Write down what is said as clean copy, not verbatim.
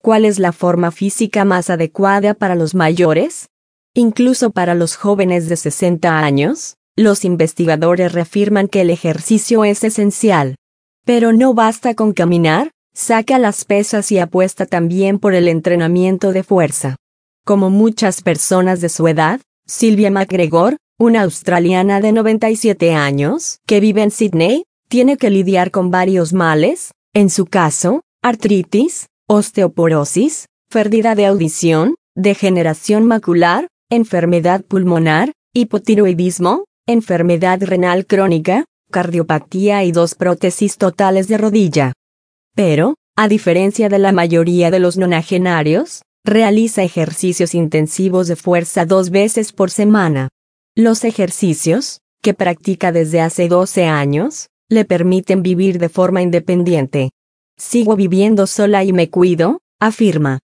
¿Cuál es la forma física más adecuada para los mayores? Incluso para los jóvenes de 60 años, los investigadores reafirman que el ejercicio es esencial. Pero no basta con caminar, saca las pesas y apuesta también por el entrenamiento de fuerza. Como muchas personas de su edad, Sylvia McGregor, una australiana de 97 años, que vive en Sydney, tiene que lidiar con varios males, en su caso, artritis, osteoporosis, pérdida de audición, degeneración macular, enfermedad pulmonar, hipotiroidismo, enfermedad renal crónica, cardiopatía y 2 prótesis totales de rodilla. Pero, a diferencia de la mayoría de los nonagenarios, realiza ejercicios intensivos de fuerza 2 veces por semana. Los ejercicios, que practica desde hace 12 años, le permiten vivir de forma independiente. Sigo viviendo sola y me cuido, afirma.